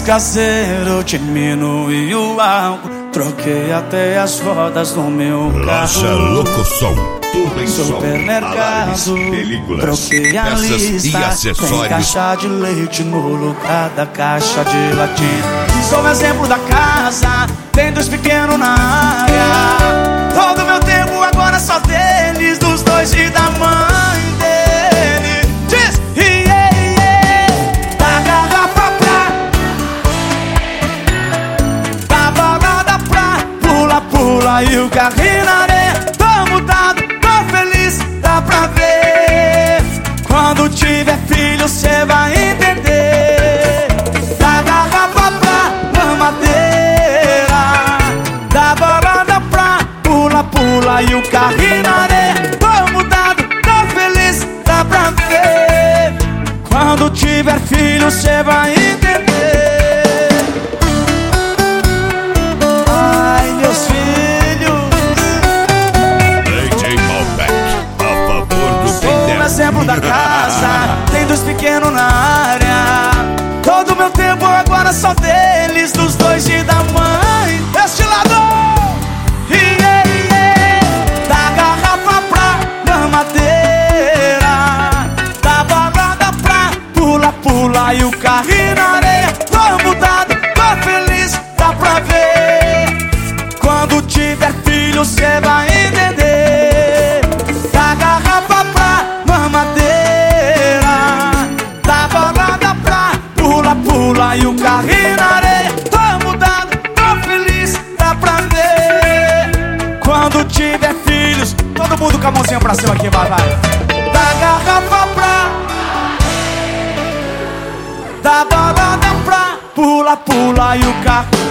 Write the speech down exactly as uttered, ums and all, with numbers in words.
caseiro, diminui o álcool. Troquei até as rodas do meu carro. Loja Locosom, tudo em supermercado, som, películas, troquei a peças lista. e acessórios. Tem caixa de leite no lugar da caixa de latim. Sou um exemplo da casa, tem dois pequenos na área. Todo meu tempo agora só deles, dos dois e da mãe dele. Diz, yeah, yeah. Da garrafa pra, da balada pra, pula, pula e o carrinho na areia. Tô mudado, tô feliz, dá pra ver. Quando tiver filho cê vai entender. Da garrafa pra mamadeira, da balada pra, pula, pula e o carrinho na areia. Tô mudado, tô feliz, dá pra ver. Quando tiver filho cê vai entender. Ai, meus filhos, D J Malbec, a favor do sou um exemplo da casa, tem dois pequenos na área. Todo meu tempo agora só deles, dos dois e da mãe. Este lado, yeah, yeah. Da garrafa pra mamadeira, da balada pra, pula, pula e o carrinho na areia. Tô mudado, tô feliz, dá pra ver. Quando tiver filho cê vai entender. Da garrafa pra mamadeira, da balada pra, pula, pula e o carrinho na areia. Tô mudado, tô feliz, dá pra ver. Quando tiver filhos, todo mundo com a mãozinha pra cima aqui, vai, vai. Da garrafa pra, da balada pra, pula, pula e o carro.